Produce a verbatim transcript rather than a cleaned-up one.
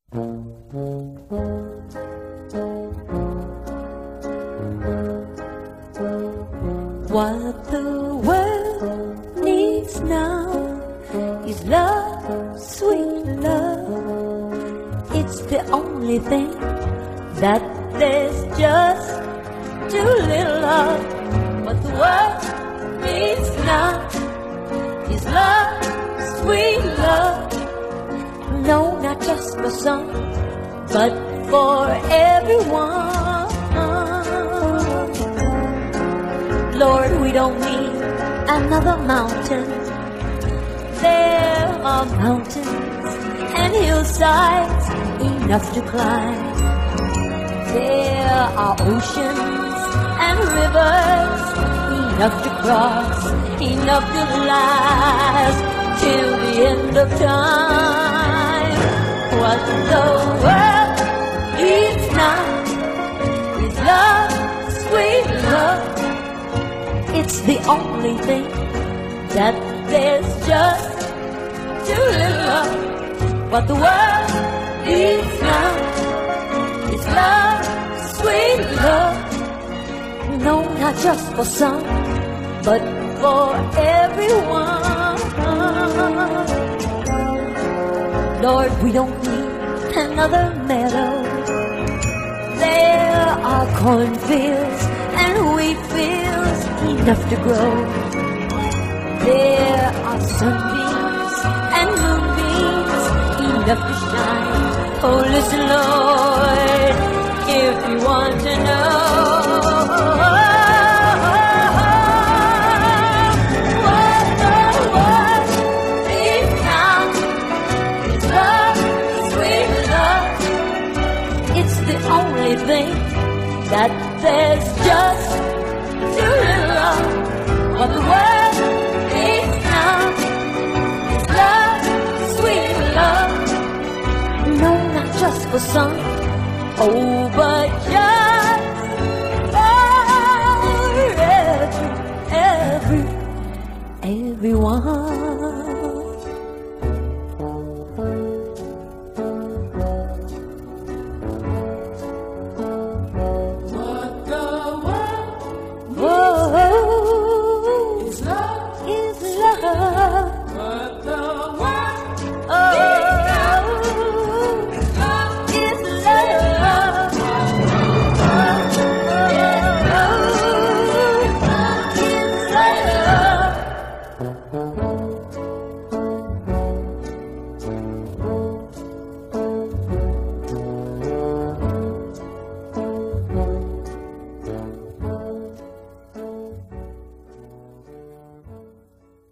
What the world needs now is love, sweet love. It's the only thing that there's just too little of. What the world needs now is love, sweet love. No, not just for some, but for everyone. Lord, we don't need another mountain. There are mountains and hillsides enough to climb. There are oceans and rivers enough to cross, enough to last till the end of time. What the world needs now is love, sweet love. It's the only thing that there's just too little of. What the world needs now is love, sweet love. No, not just for some, but for everyone. Lord, we don't need another meadow. There are cornfields and wheat fields enough to grow. There are sunbeams and moonbeams enough to shine. Oh, listen, Lord, if you want to know what the world needs now is love, sweet love. It's the only thing that there's just too little of. What the world needs now is love, sweet love. No, not just for some, oh, but just for every, every, everyone.